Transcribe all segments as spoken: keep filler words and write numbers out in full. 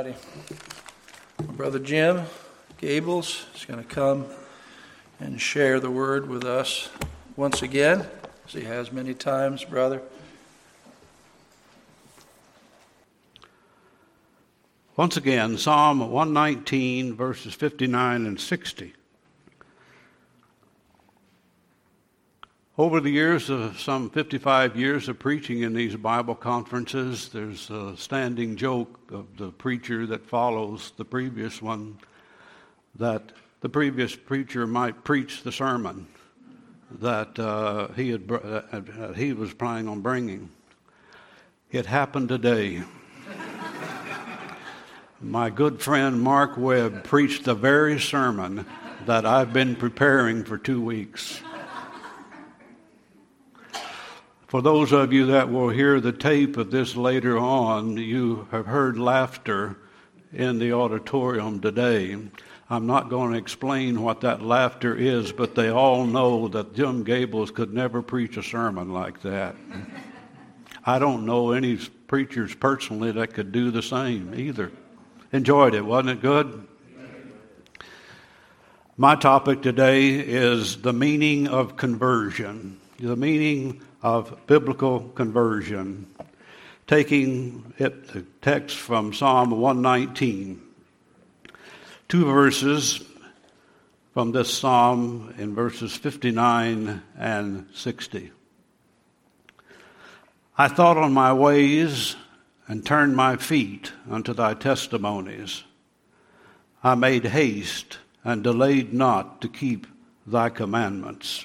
righty. Brother Jim Gables is going to come and share the word with us once again, as he has many times, brother. Once again, Psalm one nineteen, verses fifty-nine and sixty. Over the years of some fifty-five years of preaching in these Bible conferences, there's a standing joke of the preacher that follows the previous one, that the previous preacher might preach the sermon that uh, he had uh, he was planning on bringing. It happened today. My good friend Mark Webb preached the very sermon that I've been preparing for two weeks. For those of you that will hear the tape of this later on, you have heard laughter in the auditorium today. I'm not going to explain what that laughter is, but they all know that Jim Gables could never preach a sermon like that. I don't know any preachers personally that could do the same either. Enjoyed it, wasn't it good? My topic today is the meaning of conversion, the meaning of biblical conversion, taking it, the text from Psalm one nineteen. Two verses from this psalm in verses fifty-nine and sixty. I thought on my ways and turned my feet unto thy testimonies. I made haste and delayed not to keep thy commandments.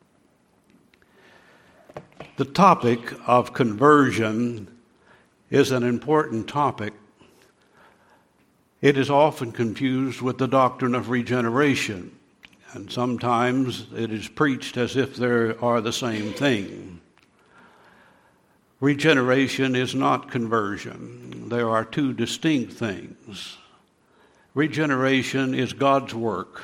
The topic of conversion is an important topic. It is often confused with the doctrine of regeneration, and sometimes it is preached as if they are the same thing. Regeneration is not conversion. There are two distinct things. Regeneration is God's work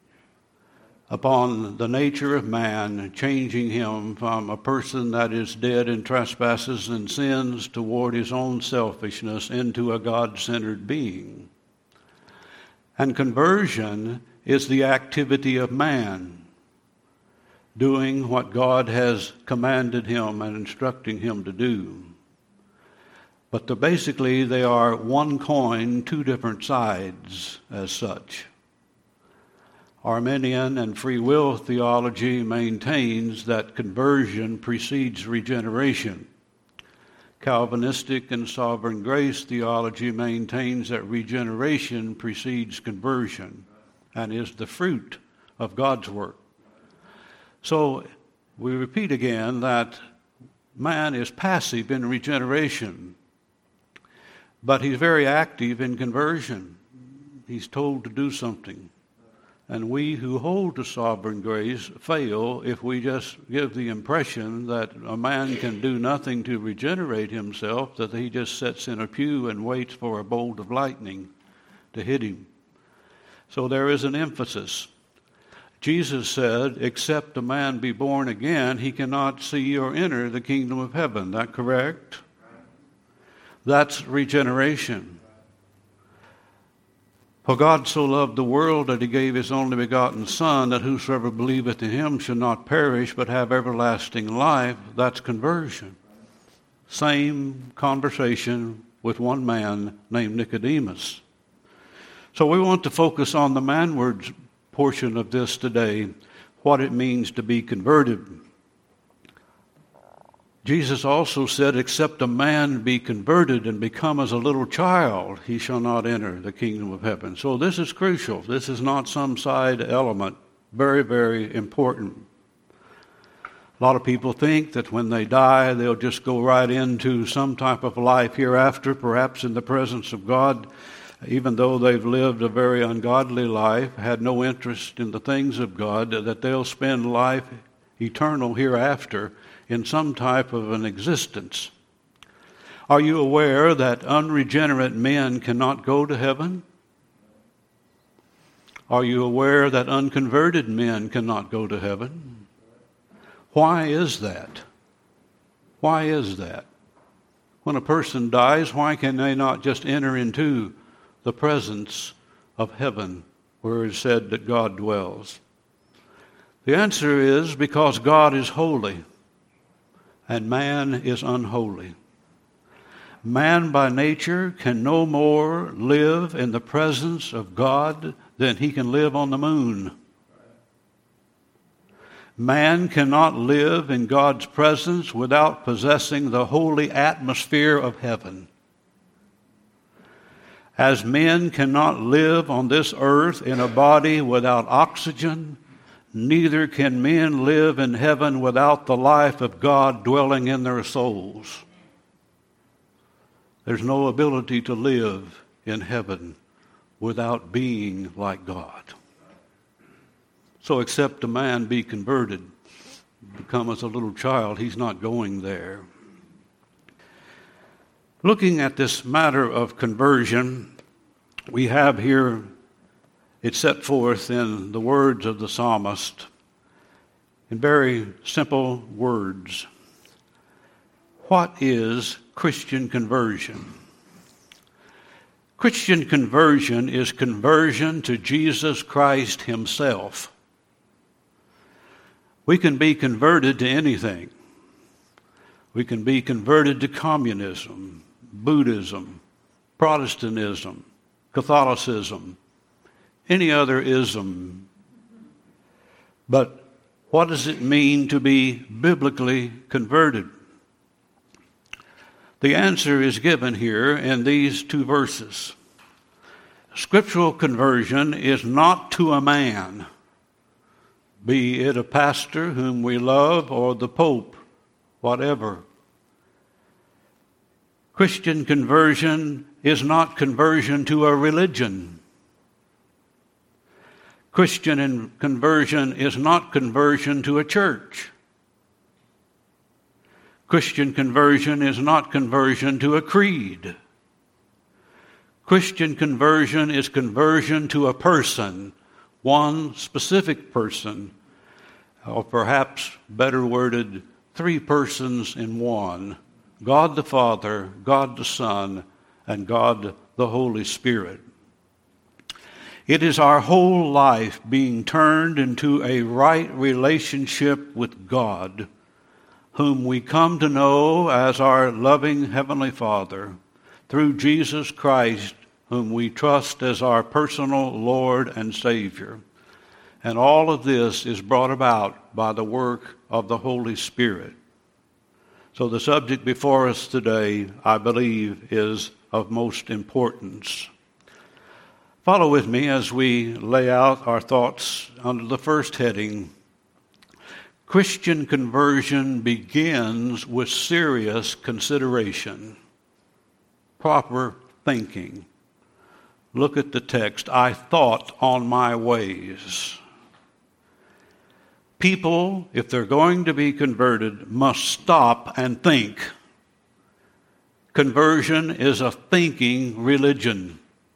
upon the nature of man, changing him from a person that is dead in trespasses and sins toward his own selfishness into a God-centered being. And conversion is the activity of man, doing what God has commanded him and instructing him to do. But the, basically they are one coin, two different sides as such. Arminian and free will theology maintains that conversion precedes regeneration. Calvinistic and sovereign grace theology maintains that regeneration precedes conversion and is the fruit of God's work. So we repeat again that man is passive in regeneration, but he's very active in conversion. He's told to do something. And we who hold to sovereign grace fail if we just give the impression that a man can do nothing to regenerate himself, that he just sits in a pew and waits for a bolt of lightning to hit him. So there is an emphasis. Jesus said, except a man be born again, he cannot see or enter the kingdom of heaven. Is that correct? That's regeneration. For God so loved the world that he gave his only begotten Son, that whosoever believeth in him should not perish but have everlasting life. That's conversion. Same conversation with one man named Nicodemus. So we want to focus on the manward portion of this today, what it means to be converted. Jesus also said, except a man be converted and become as a little child, he shall not enter the kingdom of heaven. So this is crucial. This is not some side element. Very, very important. A lot of people think that when they die, they'll just go right into some type of life hereafter, perhaps in the presence of God, even though they've lived a very ungodly life, had no interest in the things of God, that they'll spend life eternal hereafter in some type of an existence. Are you aware that unregenerate men cannot go to heaven? Are you aware that unconverted men cannot go to heaven? Why is that? Why is that? When a person dies, why can they not just enter into the presence of heaven, where it is said that God dwells? The answer is because God is holy and man is unholy. Man by nature can no more live in the presence of God than he can live on the moon. Man cannot live in God's presence without possessing the holy atmosphere of heaven. As men cannot live on this earth in a body without oxygen, neither can men live in heaven without the life of God dwelling in their souls. There's no ability to live in heaven without being like God. So except a man be converted, become as a little child, he's not going there. Looking at this matter of conversion, we have here, it's set forth in the words of the psalmist, in very simple words. What is Christian conversion? Christian conversion is conversion to Jesus Christ himself. We can be converted to anything. We can be converted to communism, Buddhism, Protestantism, Catholicism, any other ism. But what does it mean to be biblically converted? The answer is given here in these two verses. Scriptural conversion is not to a man, be it a pastor whom we love or the Pope, whatever. Christian conversion is not conversion to a religion. Christian conversion is not conversion to a church. Christian conversion is not conversion to a creed. Christian conversion is conversion to a person, one specific person, or perhaps better worded, three persons in one, God the Father, God the Son, and God the Holy Spirit. It is our whole life being turned into a right relationship with God, whom we come to know as our loving Heavenly Father, through Jesus Christ, whom we trust as our personal Lord and Savior. And all of this is brought about by the work of the Holy Spirit. So the subject before us today, I believe, is of most importance. Follow with me as we lay out our thoughts under the first heading. Christian conversion begins with serious consideration, proper thinking. Look at the text. I thought on my ways. People, if they're going to be converted, must stop and think. Conversion is a thinking religion.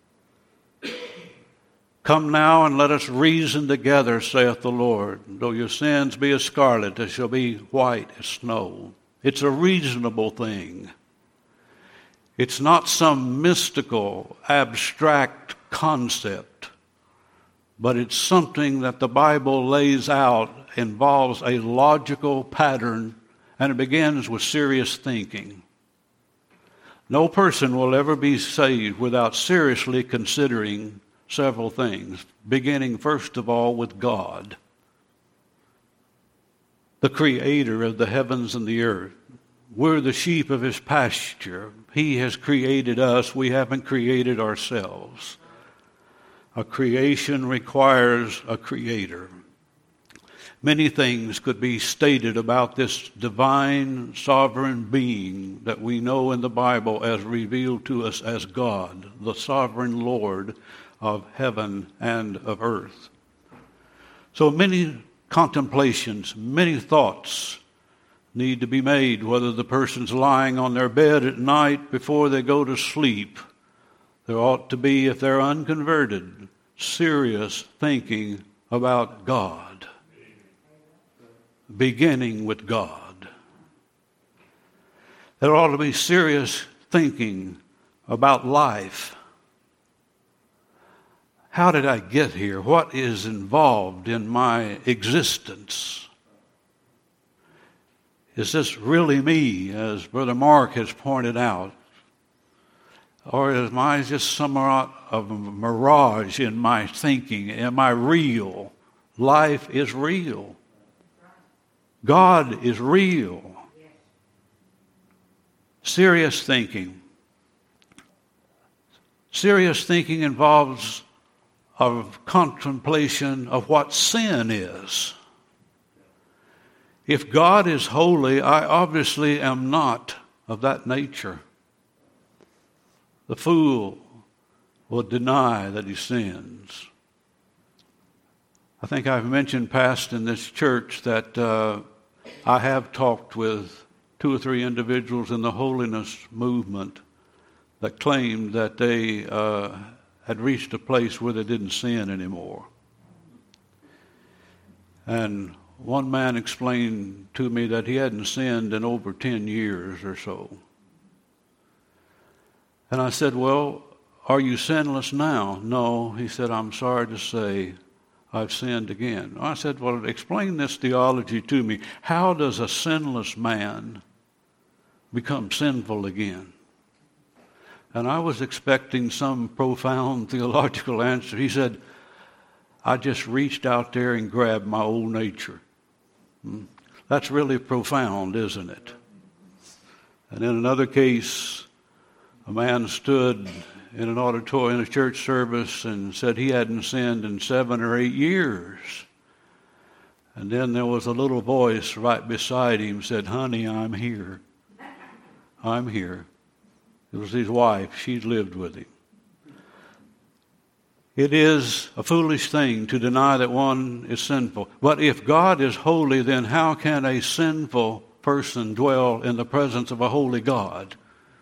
Come now and let us reason together, saith the Lord. Though your sins be as scarlet, they shall be white as snow. It's a reasonable thing. It's not some mystical, abstract concept, but it's something that the Bible lays out, involves a logical pattern, and it begins with serious thinking. No person will ever be saved without seriously considering several things, beginning first of all with God, the creator of the heavens and the earth. We're the sheep of his pasture. He has created us. We haven't created ourselves. A creation requires a creator. Many things could be stated about this divine, sovereign being that we know in the Bible as revealed to us as God, the sovereign Lord of heaven and of earth. So many contemplations, many thoughts need to be made, whether the person's lying on their bed at night before they go to sleep. There ought to be, if they're unconverted, serious thinking about God, beginning with God. There ought to be serious thinking about life. how did I get here? What is involved in my existence? Is this really me, as Brother Mark has pointed out? Or am I just somewhat of a mirage in my thinking? Am I real? Life is real. God is real. Serious thinking. Serious thinking involves of contemplation of what sin is. If God is holy, I obviously am not of that nature. The fool will deny that he sins. I think I've mentioned past in this church that uh, I have talked with two or three individuals in the holiness movement that claimed that they uh, had reached a place where they didn't sin anymore. And one man explained to me that he hadn't sinned in over ten years or so. And I said, well, are you sinless now? No. He said, I'm sorry to say I've sinned again. I said, well, explain this theology to me. How does a sinless man become sinful again? And I was expecting some profound theological answer. He said, I just reached out there and grabbed my old nature. Hmm. That's really profound, isn't it? And in another case, a man stood in an auditorium, in a church service, and said he hadn't sinned in seven or eight years. And then there was a little voice right beside him said, honey, I'm here. I'm here. It was his wife. She'd lived with him. It is a foolish thing to deny that one is sinful. But if God is holy, then how can a sinful person dwell in the presence of a holy God?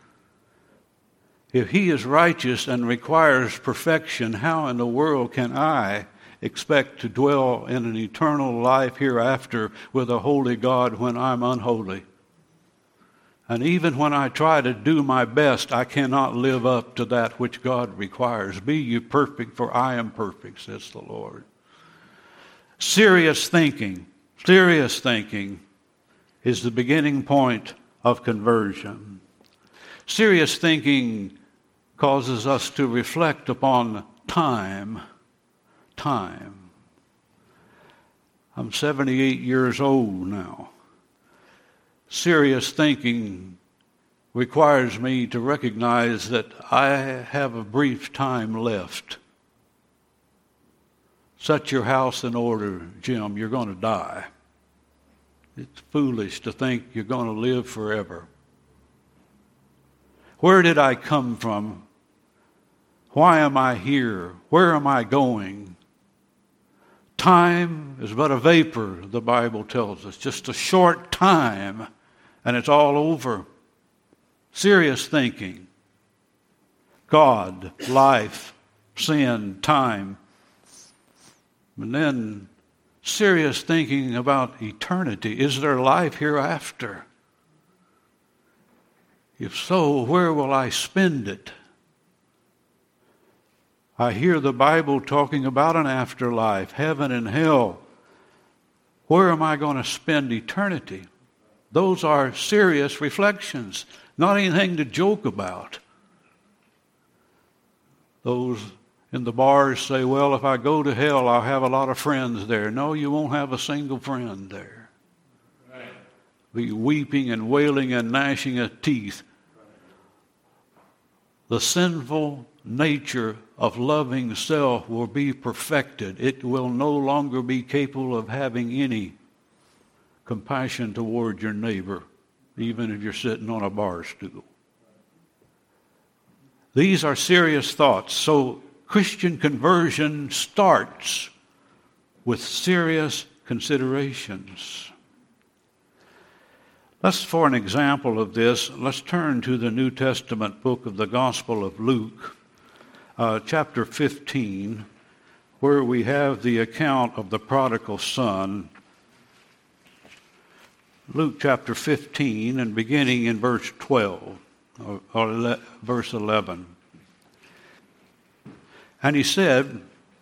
If he is righteous and requires perfection, how in the world can I expect to dwell in an eternal life hereafter with a holy God when I'm unholy? And even when I try to do my best, I cannot live up to that which God requires. Be ye perfect, for I am perfect, says the Lord. Serious thinking, serious thinking is the beginning point of conversion. Serious thinking causes us to reflect upon time. Time. I'm seventy-eight years old now. Serious thinking requires me to recognize that I have a brief time left. Set your house in order, Jim. You're going to die. It's foolish to think you're going to live forever. Where did I come from? Why am I here? Where am I going? Time is but a vapor, the Bible tells us. Just a short time, and it's all over. Serious thinking. God, life, sin, time. And then serious thinking about eternity. Is there life hereafter? If so, where will I spend it? I hear the Bible talking about an afterlife, heaven and hell. Where am I going to spend eternity? Those are serious reflections, not anything to joke about. Those in the bars say, well, if I go to hell, I'll have a lot of friends there. No, you won't have a single friend there. Right. Be weeping and wailing and gnashing of teeth. Right. The sinful nature of loving self will be perfected. It will no longer be capable of having any compassion toward your neighbor, even if you're sitting on a bar stool. These are serious thoughts. So Christian conversion starts with serious considerations. Let's, for an example of this, let's turn to the New Testament book of the Gospel of Luke, uh, chapter fifteen, where we have the account of the prodigal son. Luke chapter fifteen, and beginning in verse twelve, or verse eleven. And he said,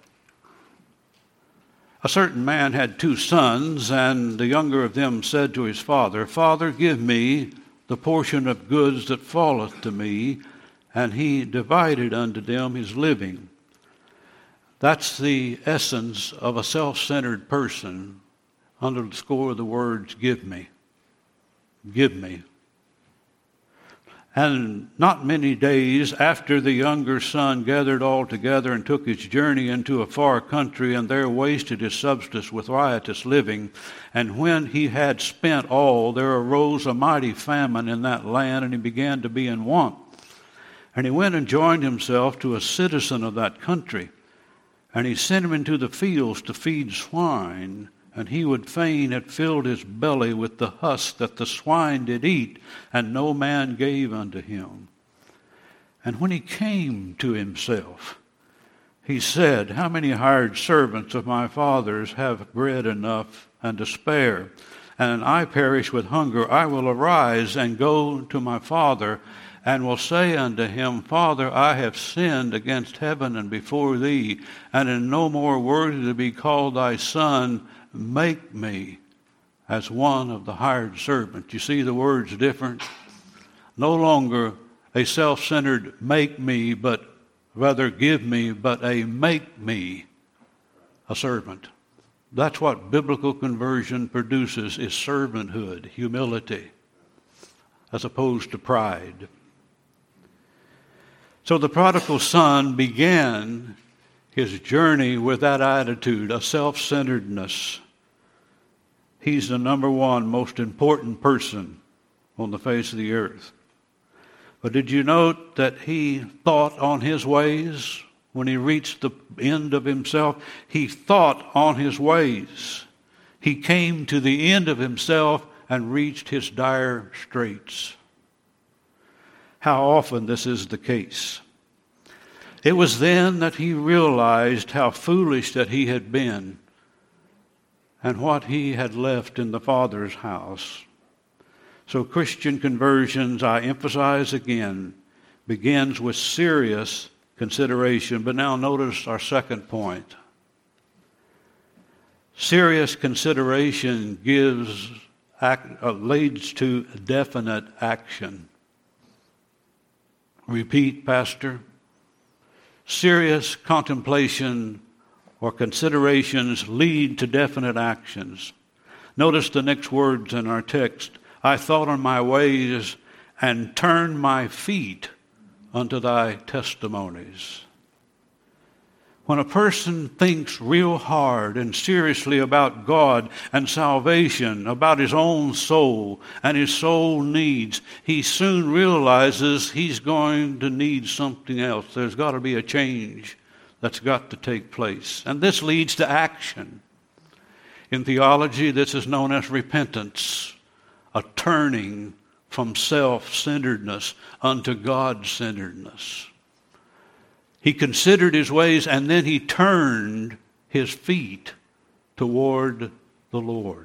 A certain man had two sons, and the younger of them said to his father, Father, give me the portion of goods that falleth to me. And he divided unto them his living. That's the essence of a self-centered person under the score of the words, give me, give me. And not many days after the younger son gathered all together and took his journey into a far country, and there wasted his substance with riotous living. And when he had spent all, there arose a mighty famine in that land, and he began to be in want. And he went and joined himself to a citizen of that country, and he sent him into the fields to feed swine. And he would fain have filled his belly with the husk that the swine did eat, and no man gave unto him. And when he came to himself, he said, How many hired servants of my father's have bread enough and to spare? And I perish with hunger. I will arise and go to my father, and will say unto him, Father, I have sinned against heaven and before thee, and am no more worthy to be called thy son. Make me as one of the hired servants. You see the words different? No longer a self-centered make me, but rather give me, but a make me a servant. That's what biblical conversion produces, is servanthood, humility, as opposed to pride. So the prodigal son began his journey with that attitude, a self-centeredness. He's the number one most important person on the face of the earth. But did you note that he thought on his ways when he reached the end of himself? He thought on his ways. He came to the end of himself and reached his dire straits. How often this is the case. It was then that he realized how foolish that he had been and what he had left in the Father's house. So Christian conversions, I emphasize again, begins with serious consideration. But now notice our second point. Serious consideration gives, act, uh, leads to definite action. Repeat, Pastor. Serious contemplation or considerations lead to definite actions. Notice the next words in our text. I thought on my ways and turned my feet unto thy testimonies. When a person thinks real hard and seriously about God and salvation, about his own soul and his soul needs, he soon realizes he's going to need something else. There's got to be a change that's got to take place. And this leads to action. In theology, this is known as repentance, a turning from self-centeredness unto God-centeredness. He considered his ways, and then he turned his feet toward the Lord.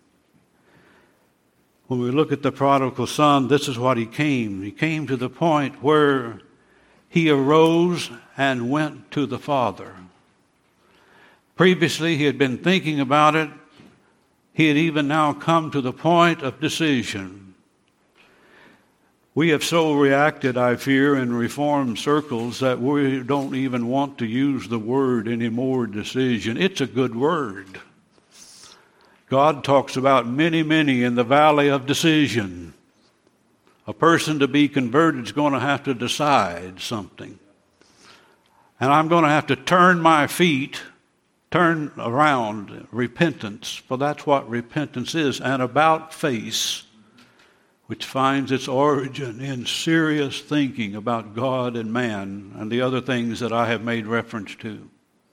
When we look at the prodigal son, this is what he came. He came to the point where he arose and went to the Father. Previously, he had been thinking about it. He had even now come to the point of decision. We have so reacted, I fear, in Reformed circles that we don't even want to use the word anymore, decision. It's a good word. God talks about many, many in the valley of decision. A person to be converted is going to have to decide something. And I'm going to have to turn my feet, turn around, repentance, for that's what repentance is, an about face, which finds its origin in serious thinking about God and man and the other things that I have made reference to.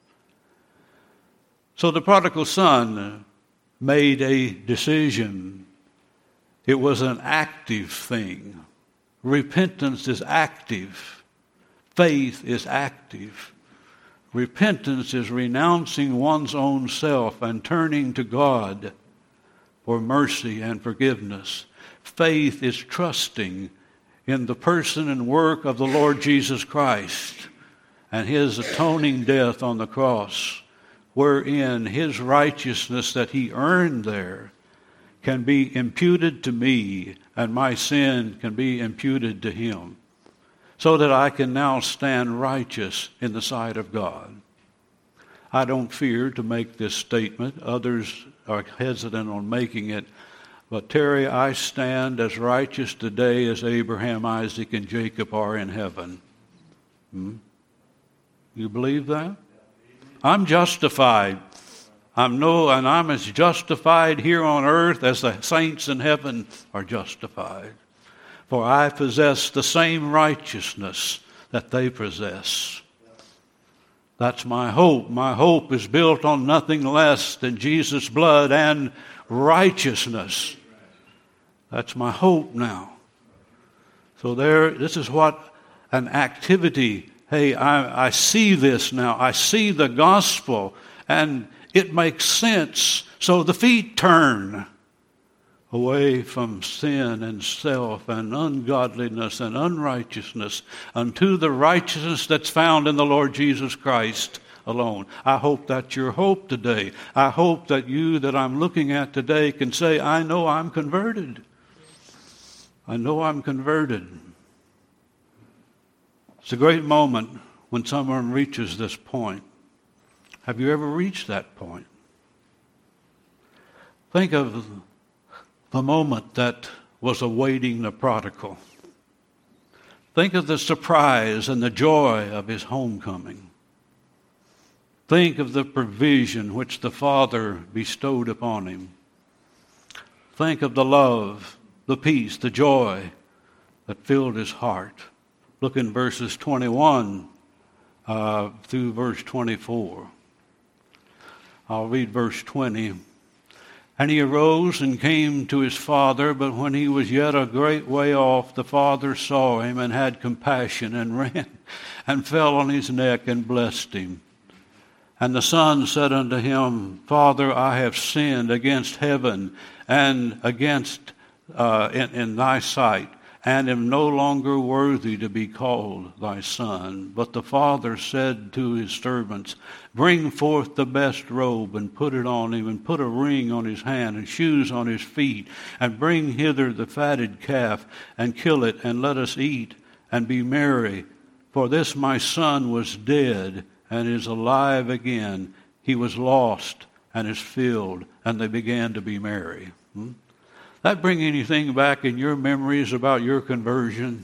So the prodigal son made a decision. It was an active thing. Repentance is active. Faith is active. Repentance is renouncing one's own self and turning to God for mercy and forgiveness. Faith is trusting in the person and work of the Lord Jesus Christ and his atoning death on the cross, wherein his righteousness that he earned there can be imputed to me, and my sin can be imputed to him, so that I can now stand righteous in the sight of God. I don't fear to make this statement. Others are hesitant on making it. But Terry, I stand as righteous today as Abraham, Isaac, and Jacob are in heaven. Hmm? You believe that? I'm justified. I'm no, and I'm as justified here on earth as the saints in heaven are justified. For I possess the same righteousness that they possess. That's my hope. My hope is built on nothing less than Jesus' blood and righteousness. That's my hope now. So there, this is what an activity. Hey, I, I see this now. I see the gospel, and it makes sense. So the feet turn away from sin and self and ungodliness and unrighteousness unto the righteousness that's found in the Lord Jesus Christ alone. I hope that's your hope today. I hope that you that I'm looking at today can say, I know I'm converted. I know I'm converted. It's a great moment when someone reaches this point. Have you ever reached that point? Think of the moment that was awaiting the prodigal. Think of the surprise and the joy of his homecoming. Think of the provision which the Father bestowed upon him. Think of the love, the peace, the joy that filled his heart. Look in verses twenty-one uh, through verse twenty-four. I'll read verse twenty. And he arose and came to his father, but when he was yet a great way off, the father saw him and had compassion and ran and fell on his neck and blessed him. And the son said unto him, Father, I have sinned against heaven and against uh, in, in thy sight, and am no longer worthy to be called thy son. But the father said to his servants, Bring forth the best robe, and put it on him, and put a ring on his hand, and shoes on his feet, and bring hither the fatted calf, and kill it, and let us eat, and be merry. For this my son was dead, and is alive again. He was lost, and is filled. And they began to be merry. Hmm? That bring anything back in your memories about your conversion?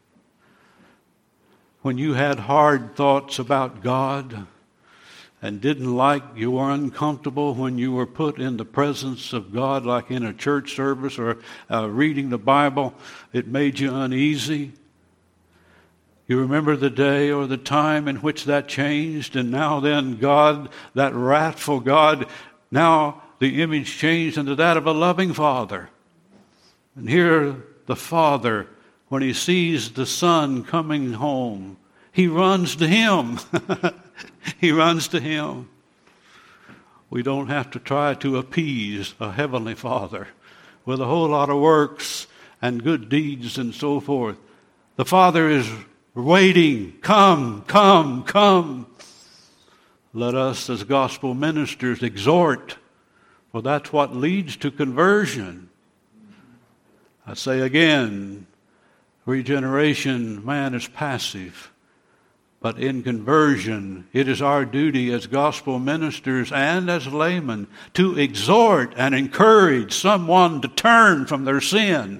When you had hard thoughts about God and didn't like, you were uncomfortable when you were put in the presence of God, like in a church service or uh, reading the Bible, it made you uneasy. You remember the day or the time in which that changed, and now then God, that wrathful God, now the image changed into that of a loving Father. And here the Father, when he sees the Son coming home, he runs to him. He runs to him. We don't have to try to appease a heavenly Father with a whole lot of works and good deeds and so forth. The Father is waiting. Come, come, come. Let us as gospel ministers exhort, for that's what leads to conversion. I say again, regeneration, man is passive. But in conversion, it is our duty as gospel ministers and as laymen to exhort and encourage someone to turn from their sin.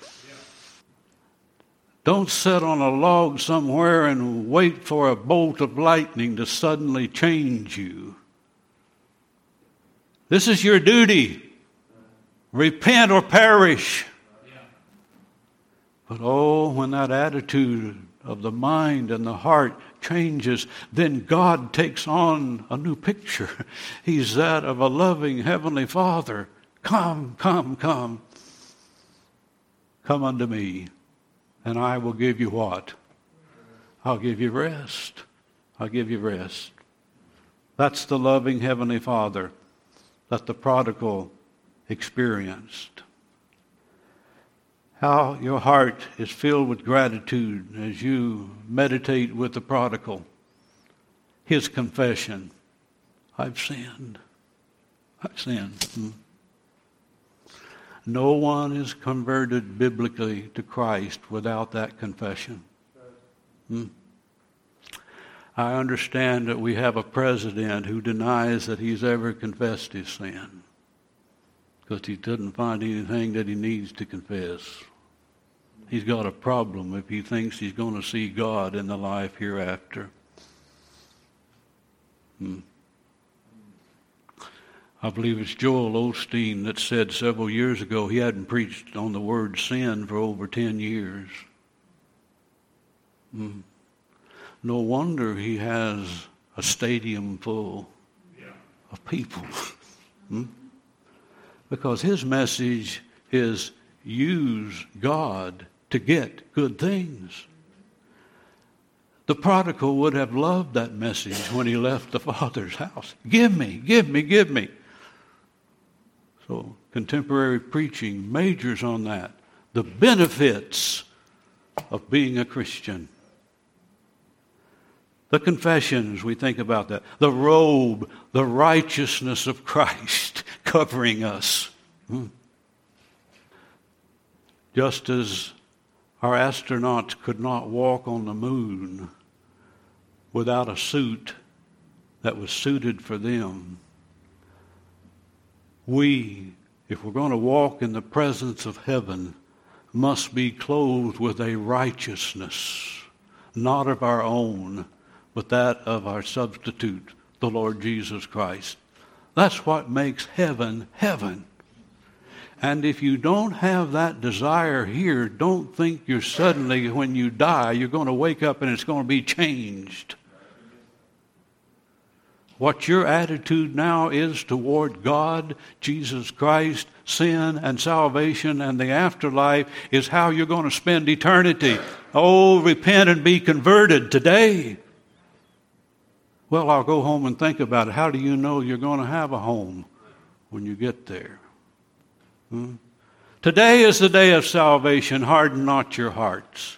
Don't sit on a log somewhere and wait for a bolt of lightning to suddenly change you. This is your duty. Repent or perish. But oh, when that attitude of the mind and the heart changes, then God takes on a new picture. He's that of a loving heavenly Father. Come, come, come. Come unto me, and I will give you what? I'll give you rest. I'll give you rest. That's the loving heavenly Father that the prodigal experienced. How your heart is filled with gratitude as you meditate with the prodigal. His confession, I've sinned. I've sinned. Hmm. No one is converted biblically to Christ without that confession. Hmm. I understand that we have a president who denies that he's ever confessed his sin because he doesn't find anything that he needs to confess. He's got a problem if he thinks he's going to see God in the life hereafter. Hmm. I believe it's Joel Osteen that said several years ago he hadn't preached on the word sin for over ten years. Hmm. No wonder he has a stadium full of people. hmm? Because his message is use God to get good things. The prodigal would have loved that message when he left the Father's house. Give me, give me, give me. So contemporary preaching majors on that. The benefits of being a Christian. The confessions, we think about that. The robe, the righteousness of Christ covering us. Hmm. Just as our astronauts could not walk on the moon without a suit that was suited for them, we, if we're going to walk in the presence of heaven, must be clothed with a righteousness, not of our own, but that of our substitute, the Lord Jesus Christ. That's what makes heaven heaven. And if you don't have that desire here, don't think you're suddenly, when you die, you're going to wake up and it's going to be changed. What your attitude now is toward God, Jesus Christ, sin and salvation and the afterlife is how you're going to spend eternity. Oh, repent and be converted today. Well, I'll go home and think about it. How do you know you're going to have a home when you get there? Hmm? Today is the day of salvation. Harden not your hearts.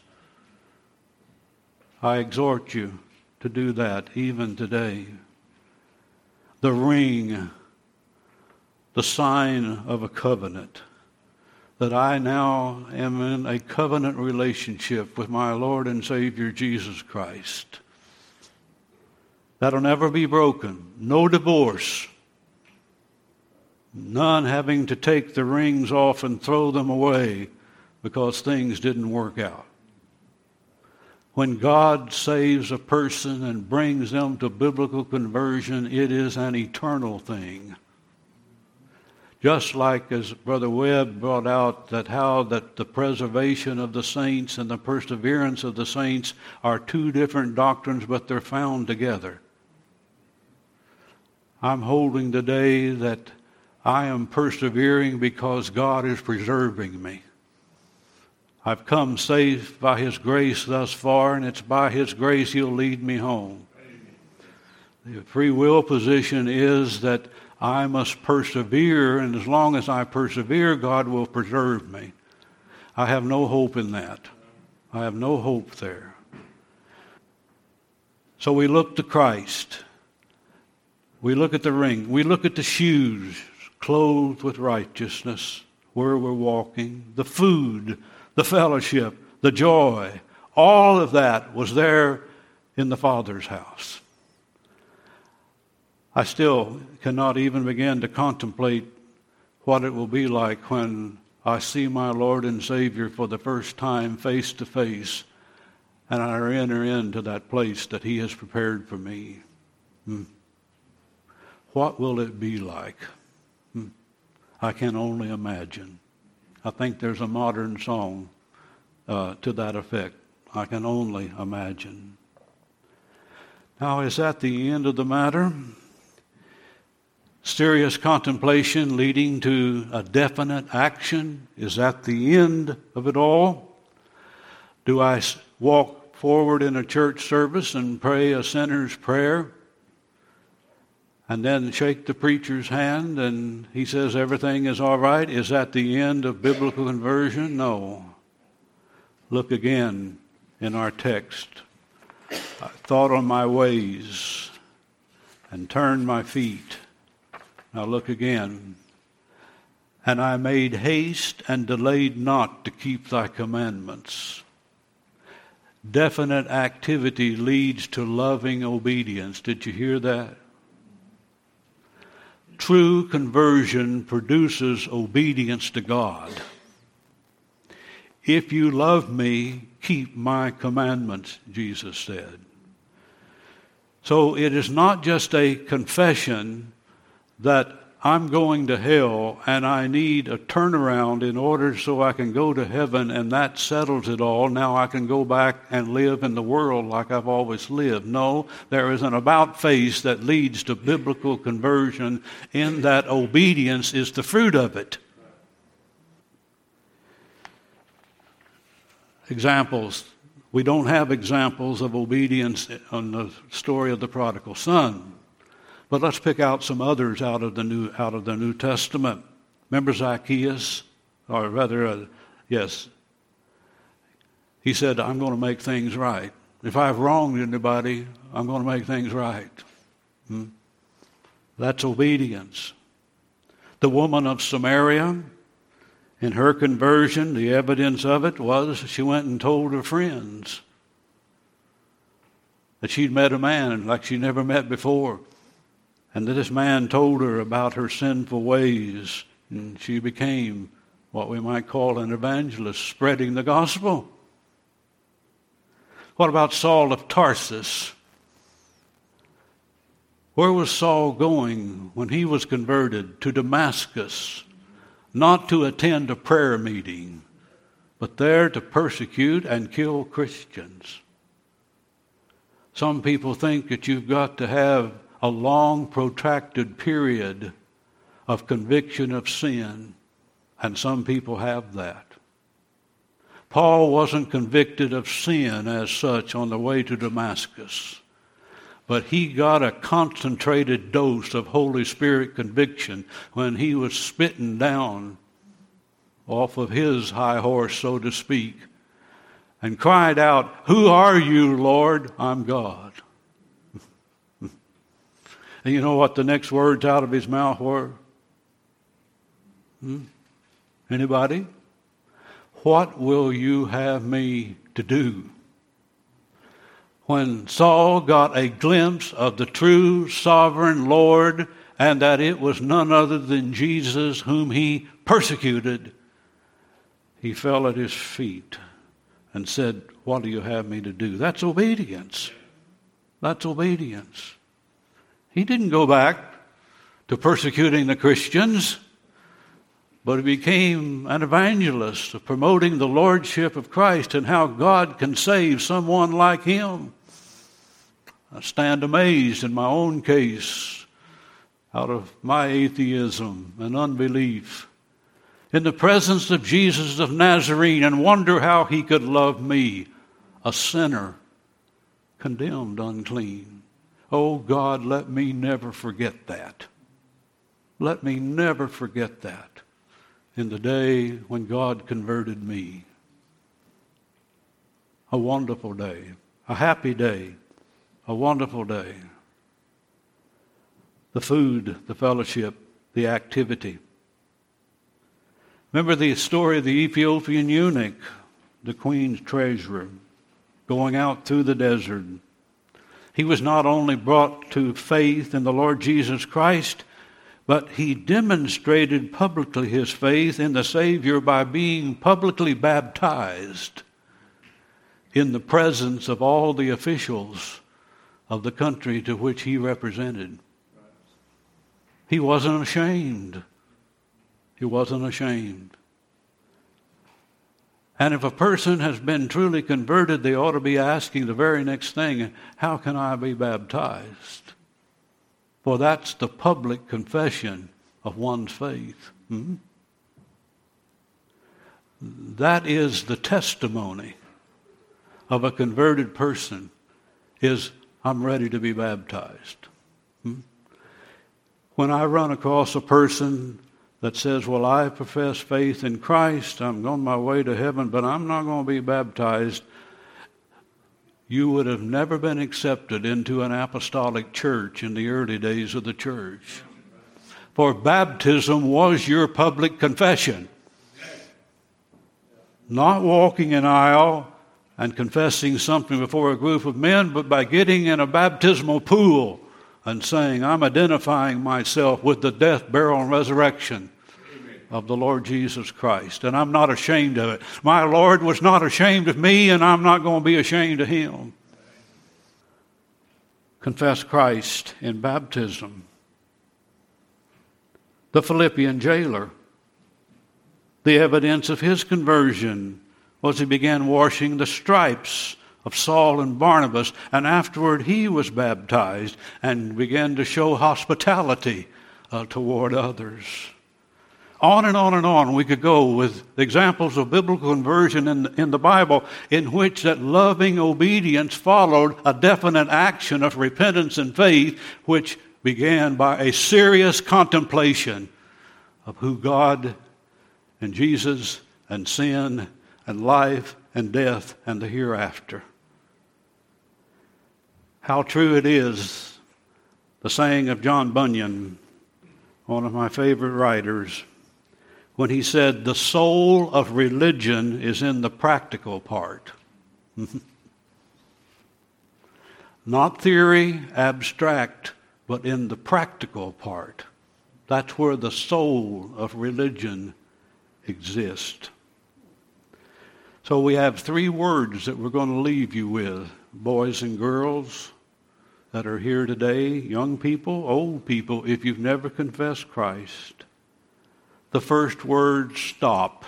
I exhort you to do that even today. The ring, the sign of a covenant, that I now am in a covenant relationship with my Lord and Savior Jesus Christ. That'll never be broken. No divorce. None having to take the rings off and throw them away because things didn't work out. When God saves a person and brings them to biblical conversion, it is an eternal thing. Just like as Brother Webb brought out that how that the preservation of the saints and the perseverance of the saints are two different doctrines, but they're found together. I'm holding today that I am persevering because God is preserving me. I've come safe by His grace thus far, and it's by His grace He'll lead me home. The free will position is that I must persevere, and as long as I persevere, God will preserve me. I have no hope in that. I have no hope there. So we look to Christ. We look at the ring. We look at the shoes, clothed with righteousness, where we're walking, the food, the fellowship, the joy. All of that was there in the Father's house. I still cannot even begin to contemplate what it will be like when I see my Lord and Savior for the first time face to face, and I enter into that place that He has prepared for me. Hmm. What will it be like? Hmm. I can only imagine. I think there's a modern song uh, to that effect. I can only imagine. Now, is that the end of the matter? Serious contemplation leading to a definite action? Is that the end of it all? Do I walk forward in a church service and pray a sinner's prayer and then shake the preacher's hand and he says everything is all right? Is that the end of biblical conversion? No. Look again in our text. I thought on my ways and turned my feet. Now look again. And I made haste and delayed not to keep thy commandments. Definite activity leads to loving obedience. Did you hear that? True conversion produces obedience to God. If you love me, keep my commandments, Jesus said. So it is not just a confession that I'm going to hell and I need a turnaround in order so I can go to heaven and that settles it all. Now I can go back and live in the world like I've always lived. No, there is an about face that leads to biblical conversion in that obedience is the fruit of it. Examples. We don't have examples of obedience on the story of the prodigal son. But let's pick out some others out of the New out of the New Testament. Remember Zacchaeus? Or rather, uh, yes. He said, I'm going to make things right. If I've wronged anybody, I'm going to make things right. Hmm? That's obedience. The woman of Samaria, in her conversion, the evidence of it was she went and told her friends that she'd met a man like she'd never met before. And that this man told her about her sinful ways, and she became what we might call an evangelist, spreading the gospel. What about Saul of Tarsus? Where was Saul going when he was converted? To Damascus, not to attend a prayer meeting, but there to persecute and kill Christians. Some people think that you've got to have a long, protracted period of conviction of sin, and some people have that. Paul wasn't convicted of sin as such on the way to Damascus, but he got a concentrated dose of Holy Spirit conviction when he was spitting down off of his high horse, so to speak, and cried out, "Who are you, Lord?" "I'm God." And you know what the next words out of his mouth were? Hmm? Anybody? "What will you have me to do?" When Saul got a glimpse of the true sovereign Lord and that it was none other than Jesus whom he persecuted, he fell at his feet and said, "What do you have me to do?" That's obedience. That's obedience. He didn't go back to persecuting the Christians, but he became an evangelist of promoting the lordship of Christ and how God can save someone like him. I stand amazed in my own case, out of my atheism and unbelief, in the presence of Jesus of Nazarene, and wonder how he could love me, a sinner, condemned unclean. Oh God, let me never forget that. Let me never forget that in the day when God converted me. A wonderful day, a happy day, a wonderful day. The food, the fellowship, the activity. Remember the story of the Ethiopian eunuch, the queen's treasurer, going out through the desert. He was not only brought to faith in the Lord Jesus Christ, but he demonstrated publicly his faith in the Savior by being publicly baptized in the presence of all the officials of the country to which he represented. He wasn't ashamed. He wasn't ashamed. And if a person has been truly converted, they ought to be asking the very next thing, how can I be baptized? For that's the public confession of one's faith. Hmm? That is the testimony of a converted person, is I'm ready to be baptized. Hmm? When I run across a person that says, well, I profess faith in Christ, I'm on my way to heaven, but I'm not going to be baptized, you would have never been accepted into an apostolic church in the early days of the church. For baptism was your public confession. Not walking an aisle and confessing something before a group of men, but by getting in a baptismal pool and saying, I'm identifying myself with the death, burial, and resurrection of the Lord Jesus Christ. And I'm not ashamed of it. My Lord was not ashamed of me, and I'm not going to be ashamed of him. Confess Christ in baptism. The Philippian jailer, the evidence of his conversion was he began washing the stripes of Saul and Barnabas, and afterward he was baptized and began to show hospitality uh, toward others. On and on and on we could go with examples of biblical conversion in the, in the Bible in which that loving obedience followed a definite action of repentance and faith, which began by a serious contemplation of who God and Jesus and sin and life and death and the hereafter. How true it is, the saying of John Bunyan, one of my favorite writers, when he said, the soul of religion is in the practical part. Not theory, abstract, but in the practical part. That's where the soul of religion exists. So we have three words that we're going to leave you with, boys and girls that are here today, young people, old people, if you've never confessed Christ. The first word, stop.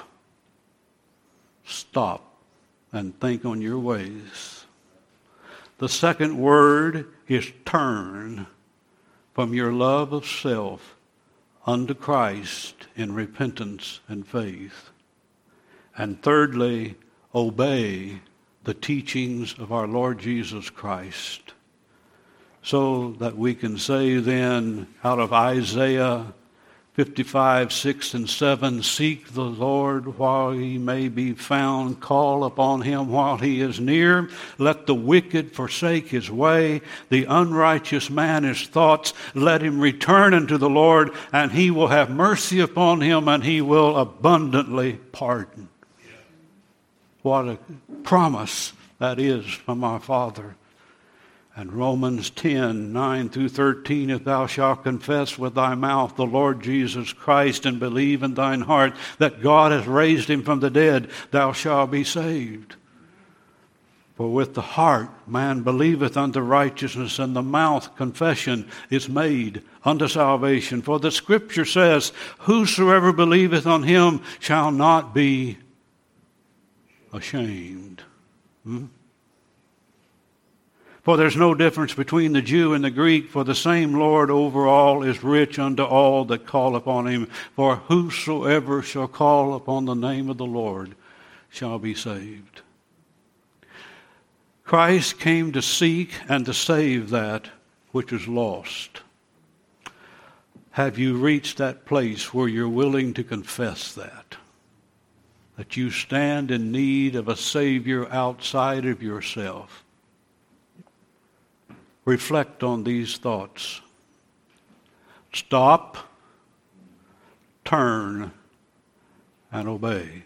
Stop and think on your ways. The second word is turn from your love of self unto Christ in repentance and faith. And thirdly, obey the teachings of our Lord Jesus Christ, so that we can say then out of Isaiah fifty-five, six and seven, seek the Lord while he may be found, call upon him while he is near. Let the wicked forsake his way, the unrighteous man his thoughts. Let him return unto the Lord, and he will have mercy upon him, and he will abundantly pardon. What a promise that is from our Father. And Romans ten, nine through thirteen, if thou shalt confess with thy mouth the Lord Jesus Christ and believe in thine heart that God has raised him from the dead, thou shalt be saved. For with the heart man believeth unto righteousness, and the mouth confession is made unto salvation. For the Scripture says, whosoever believeth on him shall not be ashamed. Hmm? For there's no difference between the Jew and the Greek, for the same Lord over all is rich unto all that call upon him. For whosoever shall call upon the name of the Lord shall be saved. Christ came to seek and to save that which is lost. Have you reached that place where you're willing to confess that? That you stand in need of a Savior outside of yourself? Reflect on these thoughts. Stop, turn, and obey.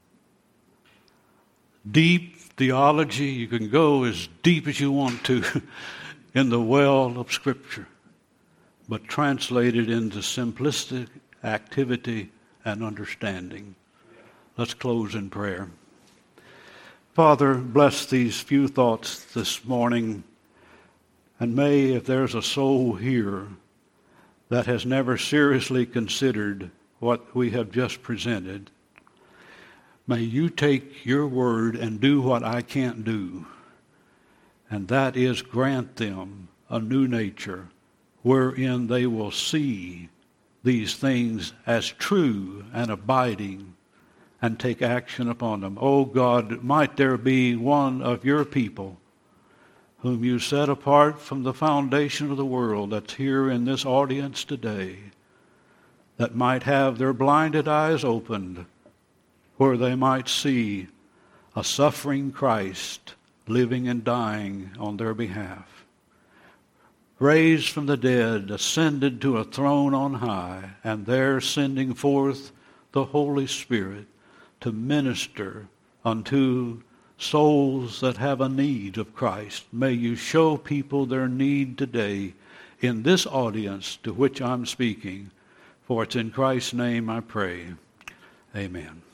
Deep theology, you can go as deep as you want to in the well of Scripture, but translate it into simplistic activity and understanding. Let's close in prayer. Father, bless these few thoughts this morning. And may, if there's a soul here that has never seriously considered what we have just presented, may you take your word and do what I can't do, and that is grant them a new nature wherein they will see these things as true and abiding and take action upon them. Oh God, might there be one of your people whom you set apart from the foundation of the world that's here in this audience today, that might have their blinded eyes opened, where they might see a suffering Christ living and dying on their behalf, raised from the dead, ascended to a throne on high, and there sending forth the Holy Spirit to minister unto souls that have a need of Christ. May you show people their need today in this audience to which I'm speaking, for it's in Christ's name I pray. Amen.